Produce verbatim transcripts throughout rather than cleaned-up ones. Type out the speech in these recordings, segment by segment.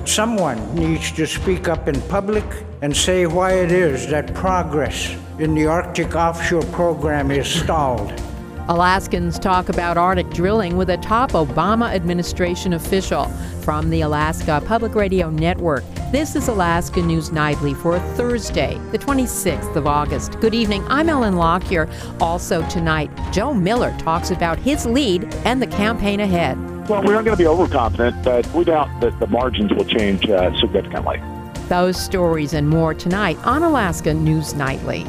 someone needs to speak up in public and say why it is that progress in the Arctic offshore program is stalled. Alaskans talk about Arctic drilling with a top Obama administration official. From the Alaska Public Radio Network, this is Alaska News Nightly for Thursday, the twenty-sixth of August. Good evening, I'm Ellen Lockyer. Also tonight, Joe Miller talks about his lead and the campaign ahead. Well, we aren't going to be overconfident, but we doubt that the margins will change uh, significantly. Those stories and more tonight on Alaska News Nightly.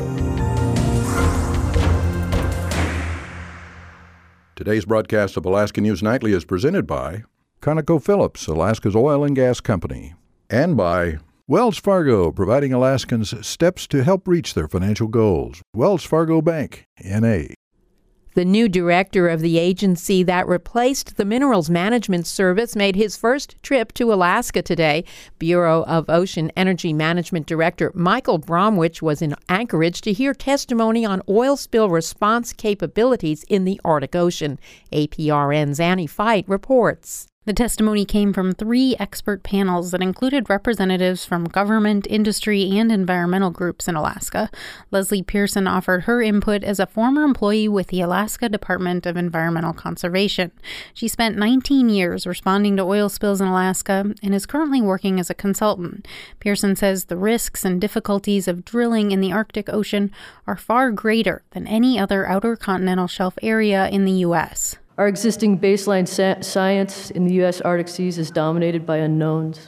Today's broadcast of Alaska News Nightly is presented by ConocoPhillips, Alaska's oil and gas company, and by Wells Fargo, providing Alaskans steps to help reach their financial goals. Wells Fargo Bank, N A The new director of the agency that replaced the Minerals Management Service made his first trip to Alaska today. Bureau of Ocean Energy Management Director Michael Bromwich was in Anchorage to hear testimony on oil spill response capabilities in the Arctic Ocean. A P R N's Annie Fight reports. The testimony came from three expert panels that included representatives from government, industry, and environmental groups in Alaska. Leslie Pearson offered her input as a former employee with the Alaska Department of Environmental Conservation. She spent nineteen years responding to oil spills in Alaska and is currently working as a consultant. Pearson says the risks and difficulties of drilling in the Arctic Ocean are far greater than any other outer continental shelf area in the U S Our existing baseline sa- science in the U S Arctic seas is dominated by unknowns.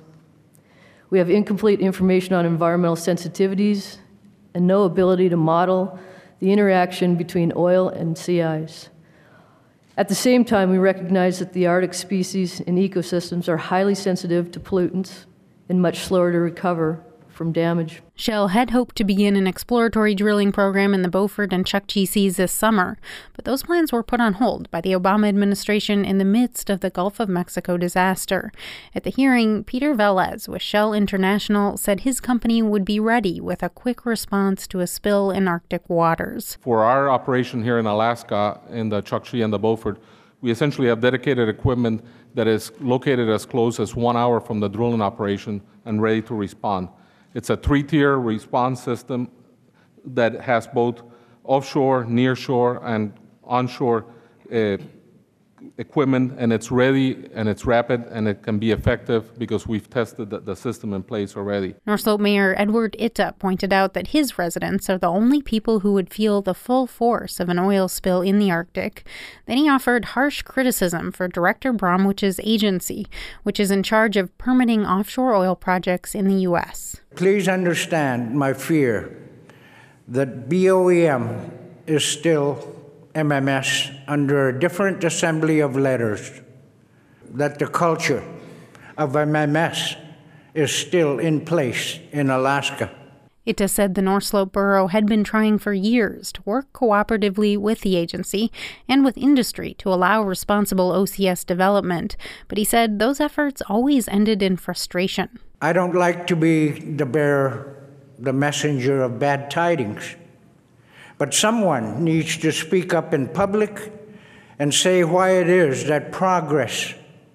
We have incomplete information on environmental sensitivities and no ability to model the interaction between oil and sea ice. At the same time, we recognize that the Arctic species and ecosystems are highly sensitive to pollutants and much slower to recover from damage. Shell had hoped to begin an exploratory drilling program in the Beaufort and Chukchi Seas this summer, but those plans were put on hold by the Obama administration in the midst of the Gulf of Mexico disaster. At the hearing, Peter Velez with Shell International said his company would be ready with a quick response to a spill in Arctic waters. For our operation here in Alaska, in the Chukchi and the Beaufort, we essentially have dedicated equipment that is located as close as one hour from the drilling operation and ready to respond. It's a three-tier response system that has both offshore, nearshore, and onshore uh, equipment, and it's ready, and it's rapid, and it can be effective because we've tested the, the system in place already. North Slope Mayor Edward Itta pointed out that his residents are the only people who would feel the full force of an oil spill in the Arctic. Then he offered harsh criticism for Director Bromwich's agency, which is in charge of permitting offshore oil projects in the U S. Please understand my fear that B O E M is still M M S under a different assembly of letters, that the culture of M M S is still in place in Alaska. Itta said the North Slope Borough had been trying for years to work cooperatively with the agency and with industry to allow responsible O C S development, but he said those efforts always ended in frustration. I don't like to be the bearer, the messenger of bad tidings, but someone needs to speak up in public and say why it is that progress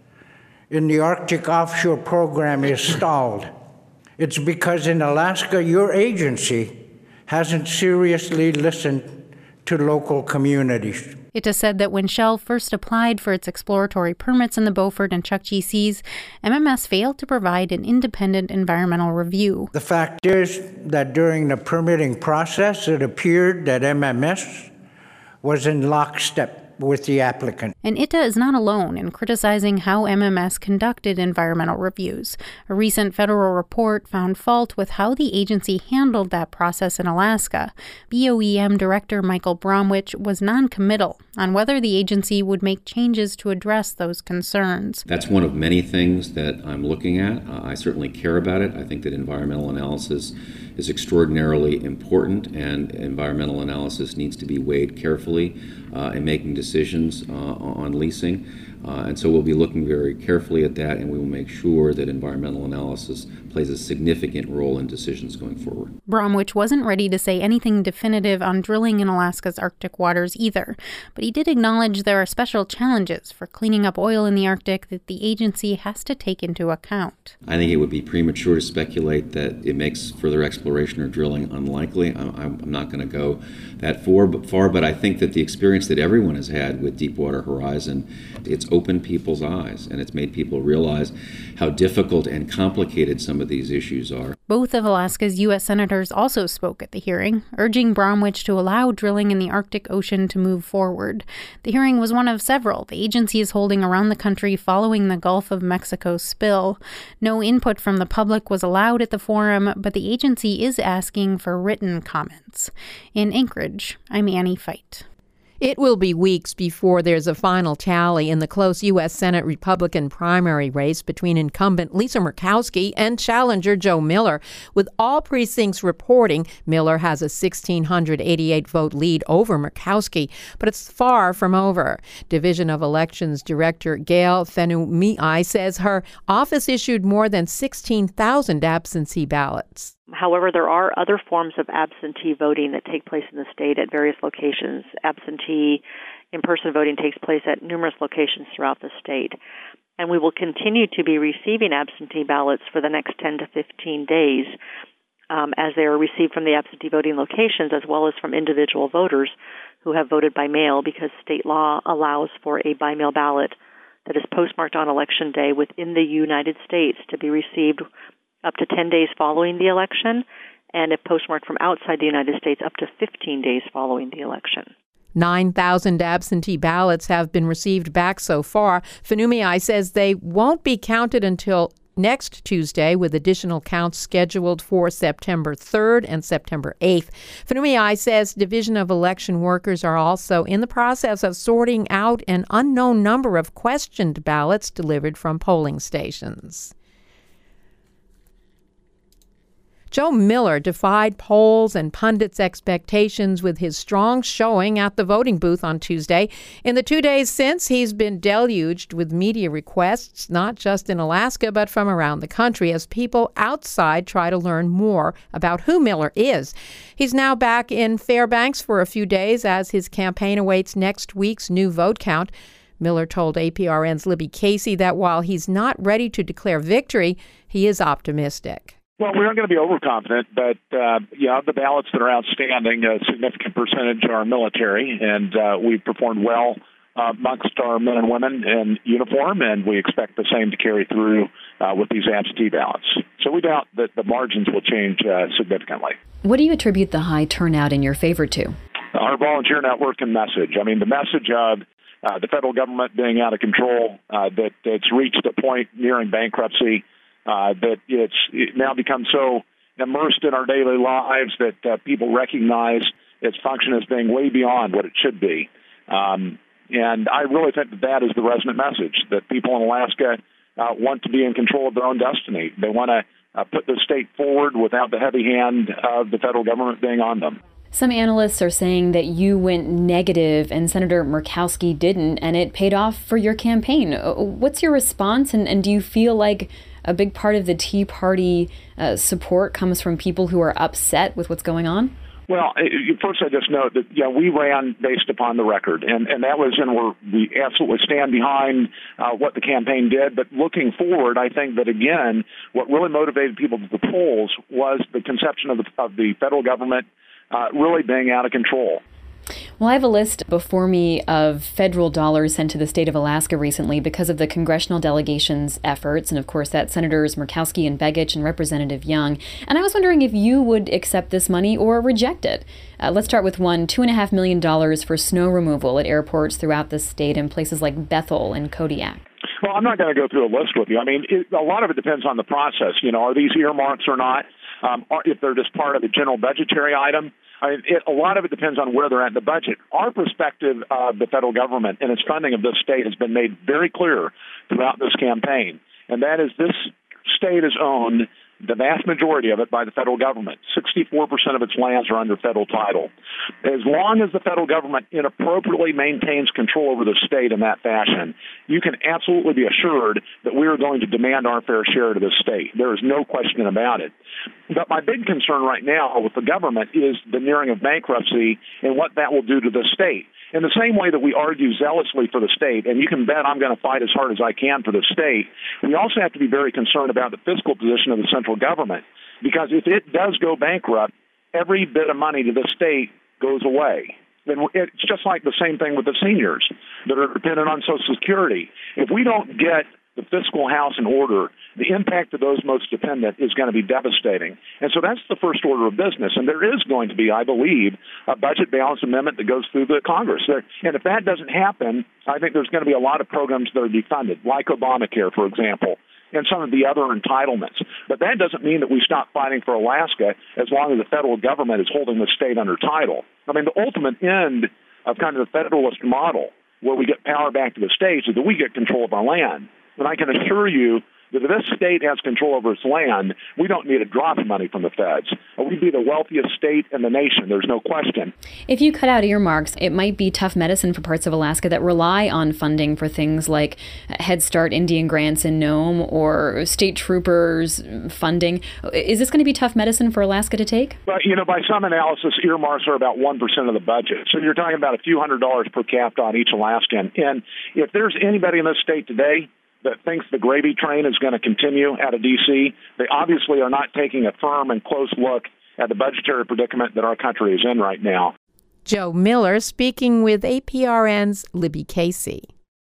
in the Arctic offshore program is stalled. It's because in Alaska, your agency hasn't seriously listened to local communities. Itta said that when Shell first applied for its exploratory permits in the Beaufort and Chukchi Seas, M M S failed to provide an independent environmental review. The fact is that during the permitting process, it appeared that M M S was in lockstep with the applicant. And Itta is not alone in criticizing how M M S conducted environmental reviews. A recent federal report found fault with how the agency handled that process in Alaska. B O E M Director Michael Bromwich was non-committal on whether the agency would make changes to address those concerns. That's one of many things that I'm looking at. Uh, I certainly care about it. I think that environmental analysis is extraordinarily important, and environmental analysis needs to be weighed carefully uh, in making decisions uh, on leasing. Uh, and so we'll be looking very carefully at that, and we will make sure that environmental analysis plays a significant role in decisions going forward. Bromwich wasn't ready to say anything definitive on drilling in Alaska's Arctic waters either, but he did acknowledge there are special challenges for cleaning up oil in the Arctic that the agency has to take into account. I think it would be premature to speculate that it makes further exploration or drilling unlikely. I'm not going to go that far, but I think that the experience that everyone has had with Deepwater Horizon, it's opened people's eyes and it's made people realize how difficult and complicated some of these issues are. Both of Alaska's U S senators also spoke at the hearing, urging Bromwich to allow drilling in the Arctic Ocean to move forward. The hearing was one of several the agency is holding around the country following the Gulf of Mexico spill. No input from the public was allowed at the forum, but the agency is asking for written comments. In Anchorage, I'm Annie Feit. It will be weeks before there's a final tally in the close U S Senate Republican primary race between incumbent Lisa Murkowski and challenger Joe Miller. With all precincts reporting, Miller has a one thousand six hundred eighty-eight vote lead over Murkowski, but it's far from over. Division of Elections Director Gail Fenumiai says her office issued more than sixteen thousand absentee ballots. However, there are other forms of absentee voting that take place in the state at various locations. Absentee in-person voting takes place at numerous locations throughout the state. And we will continue to be receiving absentee ballots for the next ten to fifteen days um, as they are received from the absentee voting locations as well as from individual voters who have voted by mail, because state law allows for a by-mail ballot that is postmarked on Election Day within the United States to be received up to ten days following the election, and if postmarked from outside the United States, up to fifteen days following the election. nine thousand absentee ballots have been received back so far. Fenumiai says they won't be counted until next Tuesday, with additional counts scheduled for September third and September eighth. Fenumiai says Division of Election workers are also in the process of sorting out an unknown number of questioned ballots delivered from polling stations. Joe Miller defied polls and pundits' expectations with his strong showing at the voting booth on Tuesday. In the two days since, he's been deluged with media requests, not just in Alaska, but from around the country, as people outside try to learn more about who Miller is. He's now back in Fairbanks for a few days as his campaign awaits next week's new vote count. Miller told A P R N's Libby Casey that while he's not ready to declare victory, he is optimistic. Well, we aren't going to be overconfident, but, uh, yeah, the ballots that are outstanding, a significant percentage are military, and uh, we've performed well uh, amongst our men and women in uniform, and we expect the same to carry through uh, with these absentee ballots. So we doubt that the margins will change uh, significantly. What do you attribute the high turnout in your favor to? Our volunteer network and message. I mean, the message of uh, the federal government being out of control, uh, that it's reached a point nearing bankruptcy, Uh, that it's it now become so immersed in our daily lives that uh, people recognize its function as being way beyond what it should be. Um, and I really think that that is the resonant message, that people in Alaska uh, want to be in control of their own destiny. They want to uh, put the state forward without the heavy hand of the federal government being on them. Some analysts are saying that you went negative and Senator Murkowski didn't, and it paid off for your campaign. What's your response, and, and do you feel like a big part of the Tea Party uh, support comes from people who are upset with what's going on? Well, first I just note that, yeah, we ran based upon the record, and, and that was, and we're, we absolutely stand behind uh, what the campaign did. But looking forward, I think that, again, what really motivated people to the polls was the conception of the, of the federal government uh, really being out of control. Well, I have a list before me of federal dollars sent to the state of Alaska recently because of the congressional delegation's efforts. And of course, that's Senators Murkowski and Begich and Representative Young. And I was wondering if you would accept this money or reject it. Uh, let's start with one, two and a half million dollars for snow removal at airports throughout the state in places like Bethel and Kodiak. Well, I'm not going to go through a list with you. I mean, it, a lot of it depends on the process. You know, are these earmarks or not? Um, or if they're just part of the general budgetary item. I mean, it, a lot of it depends on where they're at in the budget. Our perspective of the federal government and its funding of this state has been made very clear throughout this campaign, and that is this state is owned the vast majority of it by the federal government. sixty-four percent of its lands are under federal title. As long as the federal government inappropriately maintains control over the state in that fashion, you can absolutely be assured that we are going to demand our fair share to the state. There is no question about it. But my big concern right now with the government is the nearing of bankruptcy and what that will do to the state. In the same way that we argue zealously for the state, and you can bet I'm going to fight as hard as I can for the state, we also have to be very concerned about the fiscal position of the central government. Because if it does go bankrupt, every bit of money to the state goes away. And it's just like the same thing with the seniors that are dependent on Social Security. If we don't get the fiscal house in order, the impact of those most dependent is going to be devastating. And so that's the first order of business. And there is going to be, I believe, a budget balance amendment that goes through the Congress. There, and if that doesn't happen, I think there's going to be a lot of programs that are defunded, like Obamacare, for example, and some of the other entitlements. But that doesn't mean that we stop fighting for Alaska as long as the federal government is holding the state under title. I mean, the ultimate end of kind of the federalist model, where we get power back to the states, is that we get control of our land. And I can assure you that if this state has control over its land, we don't need a drop of money from the feds. We'd be the wealthiest state in the nation. There's no question. If you cut out earmarks, it might be tough medicine for parts of Alaska that rely on funding for things like Head Start Indian grants in Nome or state troopers funding. Is this going to be tough medicine for Alaska to take? But, you know, by some analysis, earmarks are about one percent of the budget. So you're talking about a few hundred dollars per capita on each Alaskan. And if there's anybody in this state today that thinks the gravy train is going to continue out of D C, they obviously are not taking a firm and close look at the budgetary predicament that our country is in right now. Joe Miller speaking with A P R N's Libby Casey.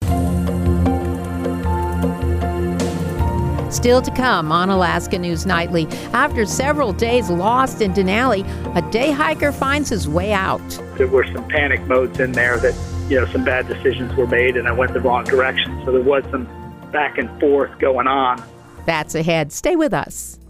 Still to come on Alaska News Nightly. After several days lost in Denali, a day hiker finds his way out. There were some panic modes in there that, you know, some bad decisions were made and I went the wrong direction. So there was some back and forth going on. That's ahead. Stay with us.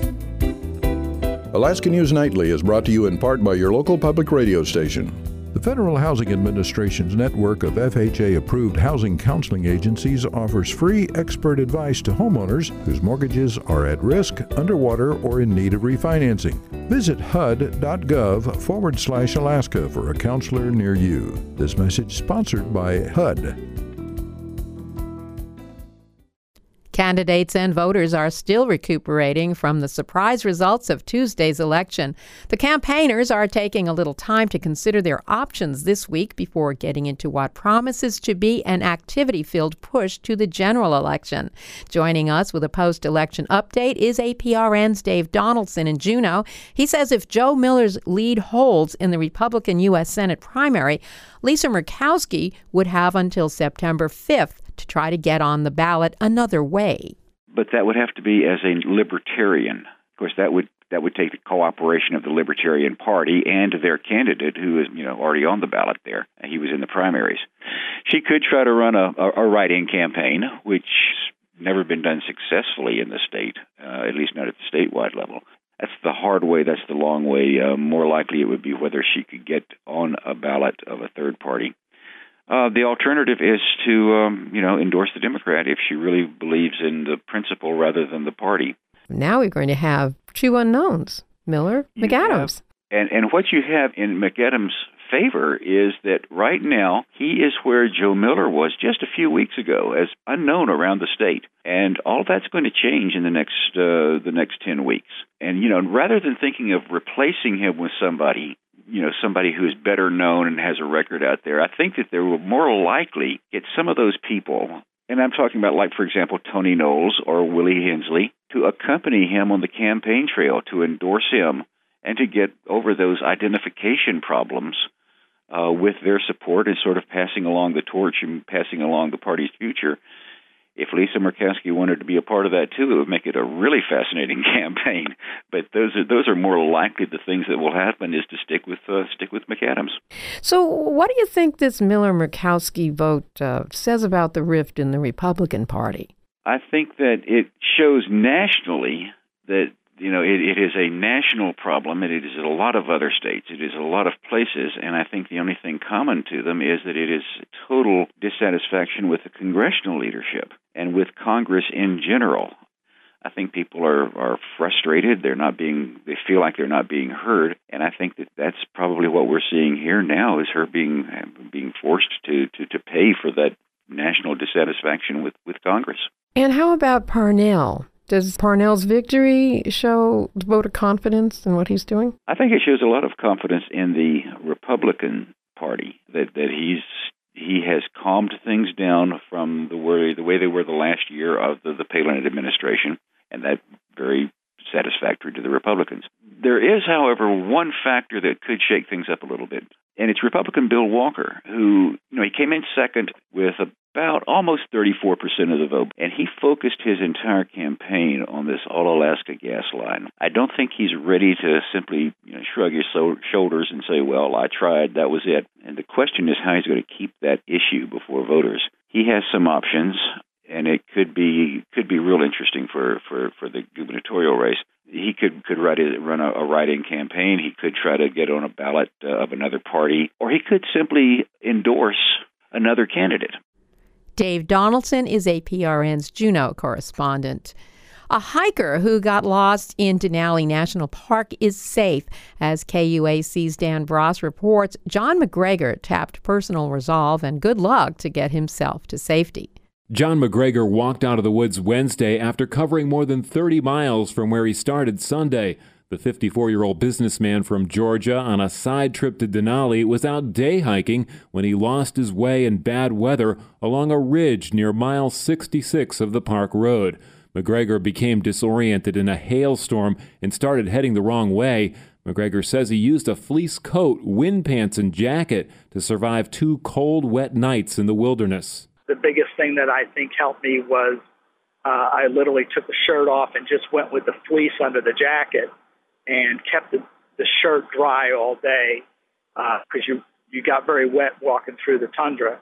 Alaska News Nightly is brought to you in part by your local public radio station. The Federal Housing Administration's network of F H A-approved housing counseling agencies offers free expert advice to homeowners whose mortgages are at risk, underwater, or in need of refinancing. Visit H U D.gov forward slash Alaska for a counselor near you. This message sponsored by H U D. Candidates and voters are still recuperating from the surprise results of Tuesday's election. The campaigners are taking a little time to consider their options this week before getting into what promises to be an activity-filled push to the general election. Joining us with a post-election update is A P R N's Dave Donaldson in Juneau. He says if Joe Miller's lead holds in the Republican U S Senate primary, Lisa Murkowski would have until September fifth to try to get on the ballot another way. But that would have to be as a libertarian. Of course, that would that would take the cooperation of the Libertarian Party and their candidate, who is, you know, already on the ballot there. He was in the primaries. She could try to run a, a, a write-in campaign, which has never been done successfully in the state, uh, at least not at the statewide level. That's the hard way. That's the long way. Uh, more likely it would be whether she could get on a ballot of a third party. Uh, the alternative is to, um, you know, endorse the Democrat if she really believes in the principle rather than the party. Now we're going to have two unknowns, Miller, McAdams. And and what you have in McAdams' favor is that right now he is where Joe Miller was just a few weeks ago, as unknown around the state. And all that's going to change in the next uh, the next ten weeks. And, you know, rather than thinking of replacing him with somebody, you know, somebody who is better known and has a record out there, I think that they will more likely get some of those people, and I'm talking about, like, for example, Tony Knowles or Willie Hensley, to accompany him on the campaign trail, to endorse him, and to get over those identification problems uh, with their support and sort of passing along the torch and passing along the party's future. If Lisa Murkowski wanted to be a part of that, too, it would make it a really fascinating campaign. But those are those are more likely the things that will happen is to stick with uh, stick with McAdams. So what do you think this Miller-Murkowski vote uh, says about the rift in the Republican Party? I think that it shows nationally that, you know, it, it is a national problem, and it is in a lot of other states. It is in a lot of places, and I think the only thing common to them is that it is total dissatisfaction with the congressional leadership and with Congress in general. I think people are, are frustrated. They're not being, they feel like they're not being heard. And I think that that's probably what we're seeing here now is her being being forced to, to, to pay for that national dissatisfaction with, with Congress. And how about Parnell? Does Parnell's victory show voter confidence in what he's doing? I think it shows a lot of confidence in the Republican Party, that, that he's he has calmed things down from the way, the way they were the last year of the, the Palin administration, and that very satisfactory to the Republicans. There is, however, one factor that could shake things up a little bit, and it's Republican Bill Walker, who, you know, he came in second with about almost thirty-four percent of the vote, and he focused his entire campaign on this All-Alaska gas line. I don't think he's ready to simply, you know, shrug his so- shoulders and say, well, I tried, that was it. And the question is how he's going to keep that issue before voters. He has some options, and it could be could be real interesting for, for, for the gubernatorial race. He could, could write a, run a, a write-in campaign. He could try to get on a ballot uh, of another party, or he could simply endorse another candidate. Dave Donaldson is A P R N's Juneau correspondent. A hiker who got lost in Denali National Park is safe. As K U A C's Dan Bross reports, John McGregor tapped personal resolve and good luck to get himself to safety. John McGregor walked out of the woods Wednesday after covering more than thirty miles from where he started Sunday. The fifty-four-year-old businessman from Georgia on a side trip to Denali was out day hiking when he lost his way in bad weather along a ridge near mile sixty-six of the park road. McGregor became disoriented in a hailstorm and started heading the wrong way. McGregor says he used a fleece coat, wind pants, and jacket to survive two cold, wet nights in the wilderness. The biggest thing that I think helped me was uh, I literally took the shirt off and just went with the fleece under the jacket and kept the, the shirt dry all day because uh, you, you got very wet walking through the tundra.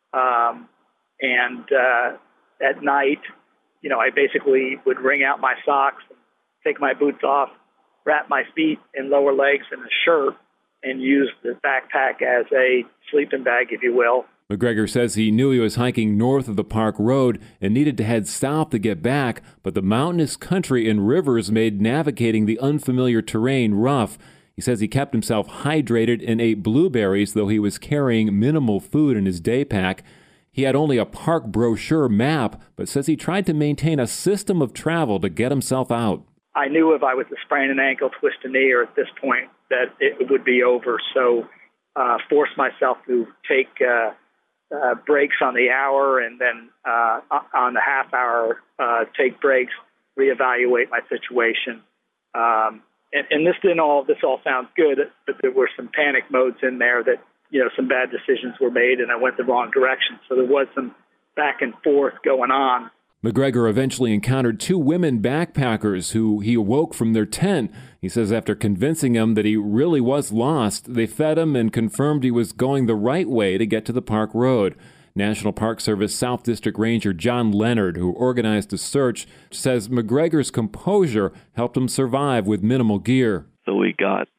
Um, and uh, at night, you know, I basically would wring out my socks, take my boots off, wrap my feet and lower legs in a shirt, and use the backpack as a sleeping bag, if you will. McGregor says he knew he was hiking north of the park road and needed to head south to get back, but the mountainous country and rivers made navigating the unfamiliar terrain rough. He says he kept himself hydrated and ate blueberries, though he was carrying minimal food in his day pack. He had only a park brochure map, but says he tried to maintain a system of travel to get himself out. I knew if I was to sprain an ankle, twist a knee, or at this point that it would be over, so uh, forced myself to take uh, Uh, breaks on the hour, and then uh, on the half hour, uh, take breaks, reevaluate my situation. Um, and, and this didn't all. This all sounds good, but there were some panic modes in there that, you know, some bad decisions were made, and I went the wrong direction. So there was some back and forth going on. McGregor eventually encountered two women backpackers who he awoke from their tent. He says after convincing him that he really was lost, they fed him and confirmed he was going the right way to get to the park road. National Park Service South District Ranger John Leonard, who organized the search, says McGregor's composure helped him survive with minimal gear. So we got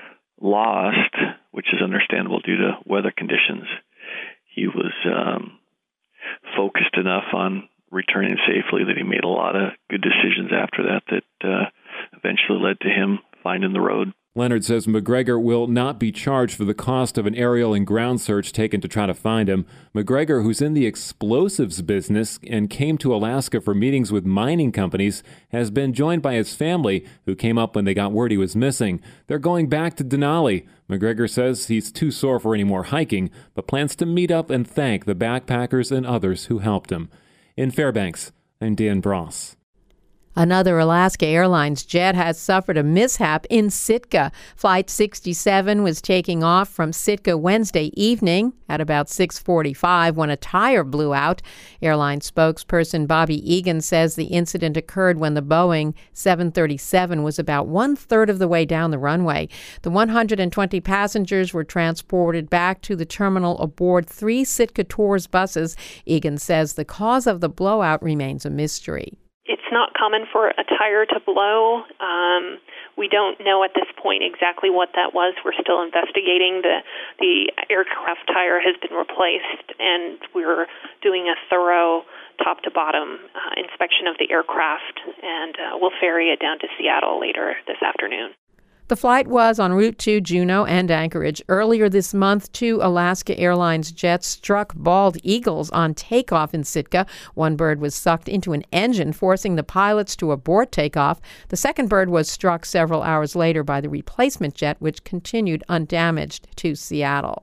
lost, which is understandable due to weather conditions. He was um, focused enough on returning safely that he made a lot of good decisions after that that uh, eventually led to him finding the road. Leonard says McGregor will not be charged for the cost of an aerial and ground search taken to try to find him. McGregor, who's in the explosives business and came to Alaska for meetings with mining companies, has been joined by his family, who came up when they got word he was missing. They're going back to Denali. McGregor says he's too sore for any more hiking, but plans to meet up and thank the backpackers and others who helped him. In Fairbanks, I'm Dan Bross. Another Alaska Airlines jet has suffered a mishap in Sitka. Flight sixty-seven was taking off from Sitka Wednesday evening at about six forty-five when a tire blew out. Airline spokesperson Bobby Egan says the incident occurred when the Boeing seven thirty-seven was about one-third of the way down the runway. The one hundred twenty passengers were transported back to the terminal aboard three Sitka Tours buses. Egan says the cause of the blowout remains a mystery. It's not common for a tire to blow. Um, we don't know at this point exactly what that was. We're still investigating. The the aircraft tire has been replaced, and we're doing a thorough top to bottom uh, inspection of the aircraft, and uh, we'll ferry it down to Seattle later this afternoon. The flight was en route to Juneau and Anchorage. Earlier this month, two Alaska Airlines jets struck bald eagles on takeoff in Sitka. One bird was sucked into an engine, forcing the pilots to abort takeoff. The second bird was struck several hours later by the replacement jet, which continued undamaged to Seattle.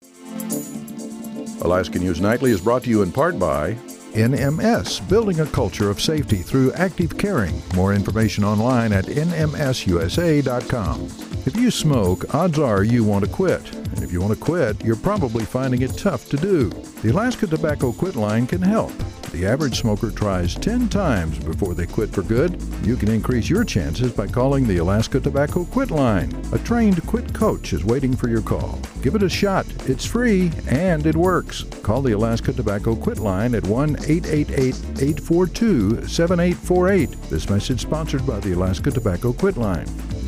Alaska News Nightly is brought to you in part by N M S, building a culture of safety through active caring. More information online at N M S U S A dot com. If you smoke, odds are you want to quit. And if you want to quit, you're probably finding it tough to do. The Alaska Tobacco Quit Line can help. The average smoker tries ten times before they quit for good. You can increase your chances by calling the Alaska Tobacco Quit Line. A trained quit coach is waiting for your call. Give it a shot. It's free and it works. Call the Alaska Tobacco Quit Line at one eight eight eight, eight four two, seven eight four eight. This message sponsored by the Alaska Tobacco Quit Line.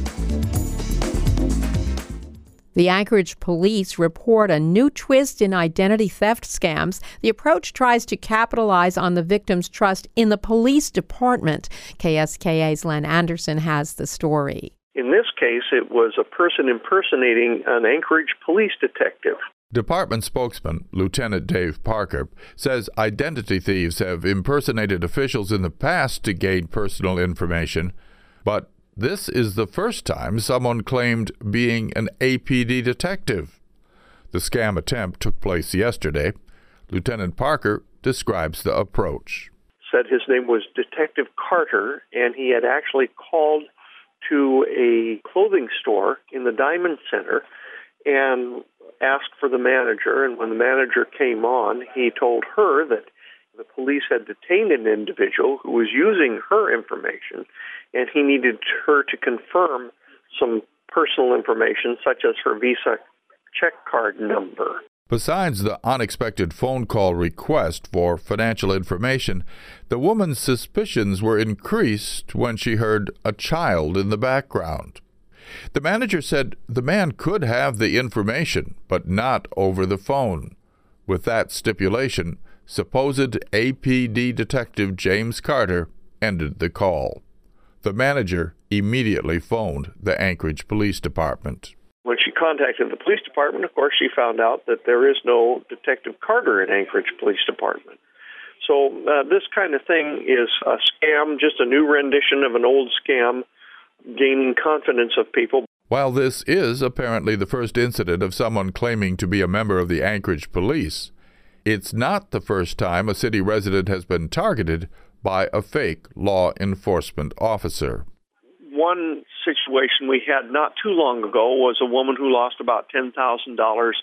The Anchorage police report a new twist in identity theft scams. The approach tries to capitalize on the victim's trust in the police department. K S K A's Len Anderson has the story. In this case, it was a person impersonating an Anchorage police detective. Department spokesman Lieutenant Dave Parker says identity thieves have impersonated officials in the past to gain personal information, but this is the first time someone claimed being an A P D detective. The scam attempt took place yesterday. Lieutenant Parker describes the approach. Said his name was Detective Carter, and he had actually called to a clothing store in the Diamond Center and asked for the manager. And when the manager came on, he told her that the police had detained an individual who was using her information, and he needed her to confirm some personal information, such as her Visa check card number. Besides the unexpected phone call request for financial information, the woman's suspicions were increased when she heard a child in the background. The manager said the man could have the information, but not over the phone. With that stipulation, supposed A P D detective James Carter ended the call. The manager immediately phoned the Anchorage Police Department. When she contacted the police department, of course, she found out that there is no Detective Carter in Anchorage Police Department. So uh, this kind of thing is a scam, just a new rendition of an old scam, gaining confidence of people. While this is apparently the first incident of someone claiming to be a member of the Anchorage Police, it's not the first time a city resident has been targeted by a fake law enforcement officer. One situation we had not too long ago was a woman who lost about ten thousand dollars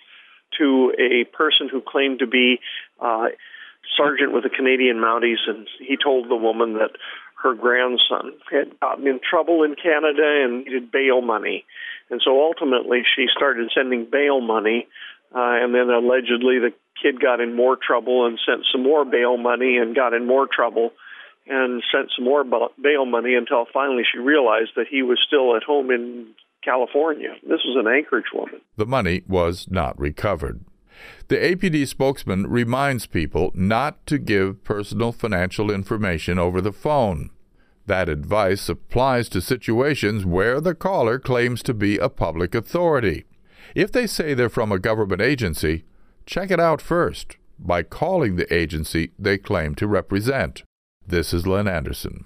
to a person who claimed to be uh, sergeant with the Canadian Mounties, and he told the woman that her grandson had gotten in trouble in Canada and needed bail money. And so ultimately she started sending bail money, uh, and then allegedly the kid got in more trouble and sent some more bail money and got in more trouble and sent some more bail money until finally she realized that he was still at home in California. This was an Anchorage woman. The money was not recovered. The A P D spokesman reminds people not to give personal financial information over the phone. That advice applies to situations where the caller claims to be a public authority. If they say they're from a government agency, check it out first by calling the agency they claim to represent. This is Len Anderson.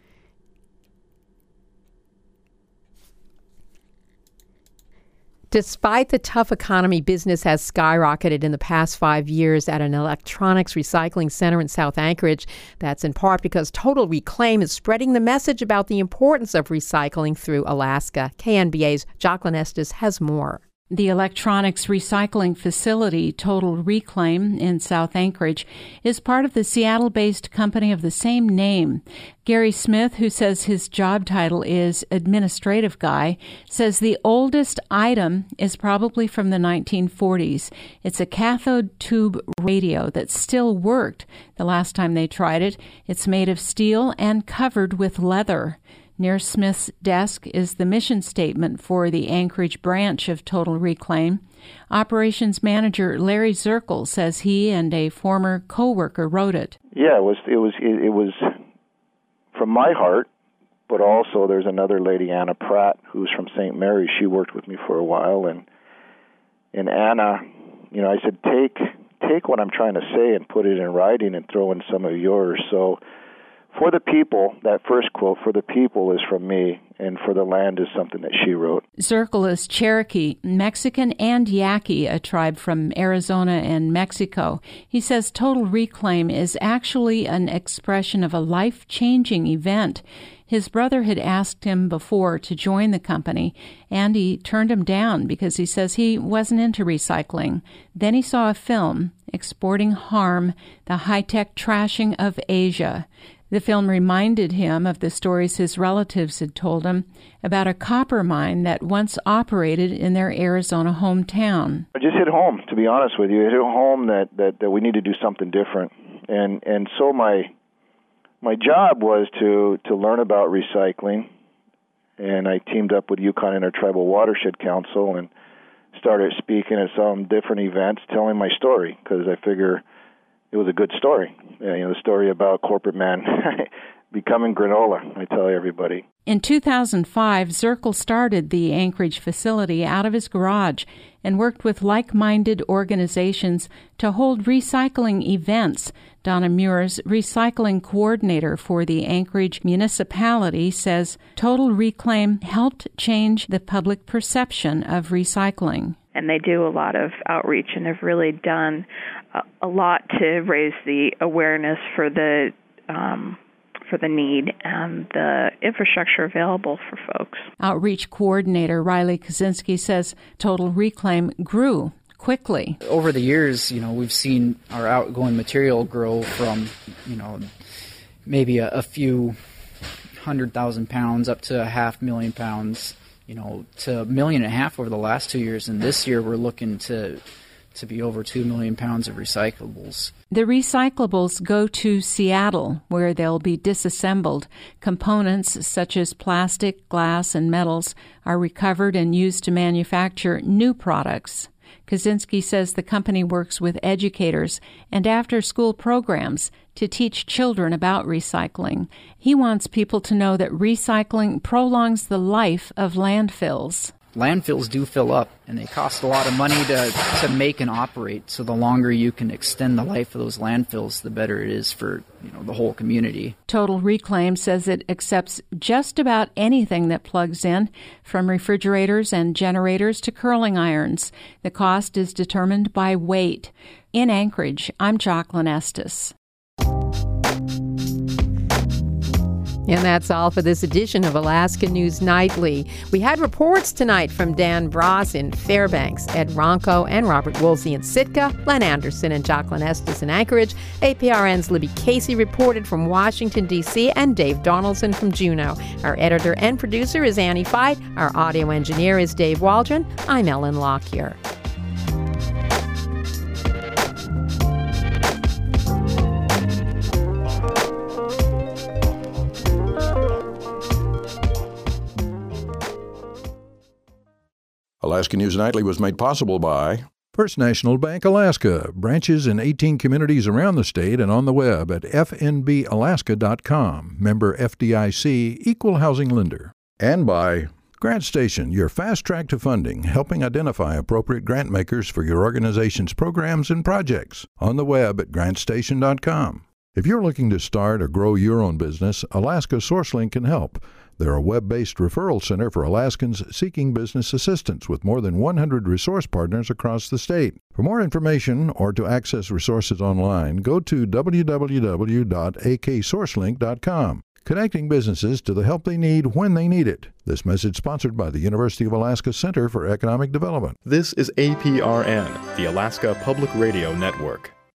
Despite the tough economy, business has skyrocketed in the past five years at an electronics recycling center in South Anchorage. That's in part because Total Reclaim is spreading the message about the importance of recycling through Alaska. K N B A's Jacqueline Estes has more. The electronics recycling facility, Total Reclaim, in South Anchorage, is part of the Seattle-based company of the same name. Gary Smith, who says his job title is administrative guy, says the oldest item is probably from the nineteen forties. It's a cathode tube radio that still worked the last time they tried it. It's made of steel and covered with leather. Near Smith's desk is the mission statement for the Anchorage branch of Total Reclaim. Operations manager Larry Zirkle says he and a former coworker wrote it. Yeah, it was it was it, it was from my heart, but also there's another lady, Anna Pratt, who's from Saint Mary's. She worked with me for a while, and and Anna, you know, I said take take what I'm trying to say and put it in writing and throw in some of yours. So for the people, that first quote, for the people, is from me, and for the land is something that she wrote. Zirkle is Cherokee, Mexican, and Yaqui, a tribe from Arizona and Mexico. He says Total Reclaim is actually an expression of a life-changing event. His brother had asked him before to join the company, and he turned him down because he says he wasn't into recycling. Then he saw a film, Exporting Harm, the High-Tech Trashing of Asia. The film reminded him of the stories his relatives had told him about a copper mine that once operated in their Arizona hometown. I just hit home, to be honest with you. It hit home that, that, that we need to do something different. And and so my my job was to, to learn about recycling, and I teamed up with Yukon Intertribal Watershed Council and started speaking at some different events, telling my story, because I figure it was a good story. You know, the story about corporate man becoming granola, I tell everybody. In two thousand five, Zirkle started the Anchorage facility out of his garage and worked with like-minded organizations to hold recycling events. Donna Muirs, recycling coordinator for the Anchorage municipality, says Total Reclaim helped change the public perception of recycling. And they do a lot of outreach and have really done a, a lot to raise the awareness for the um, for the need and the infrastructure available for folks. Outreach coordinator Riley Kaczynski says Total Reclaim grew quickly. Over the years, you know, we've seen our outgoing material grow from, you know, maybe a, a few hundred thousand pounds up to a half million pounds, you know, to a million and a half over the last two years. And this year we're looking to to be over two million pounds of recyclables. The recyclables go to Seattle, where they'll be disassembled. Components such as plastic, glass, and metals are recovered and used to manufacture new products. Kaczynski says the company works with educators and after-school programs to teach children about recycling. He wants people to know that recycling prolongs the life of landfills. Landfills do fill up, and they cost a lot of money to, to make and operate. So the longer you can extend the life of those landfills, the better it is for, you know, the whole community. Total Reclaim says it accepts just about anything that plugs in, from refrigerators and generators to curling irons. The cost is determined by weight. In Anchorage, I'm Jocelyn Estes. And that's all for this edition of Alaska News Nightly. We had reports tonight from Dan Bross in Fairbanks, Ed Ronco and Robert Woolsey in Sitka, Len Anderson and Jocelyn Estes in Anchorage. A P R N's Libby Casey reported from Washington, D C, and Dave Donaldson from Juneau. Our editor and producer is Annie Fight. Our audio engineer is Dave Waldron. I'm Ellen Lockyer. Alaska News Nightly was made possible by First National Bank Alaska, branches in eighteen communities around the state and on the web at f n b alaska dot com, member F D I C, equal housing lender. And by GrantStation, your fast track to funding, helping identify appropriate grant makers for your organization's programs and projects, on the web at grant station dot com. If you're looking to start or grow your own business, Alaska SourceLink can help. They're a web-based referral center for Alaskans seeking business assistance with more than one hundred resource partners across the state. For more information or to access resources online, go to w w w dot a k source link dot com. Connecting businesses to the help they need when they need it. This message sponsored by the University of Alaska Center for Economic Development. This is A P R N, the Alaska Public Radio Network.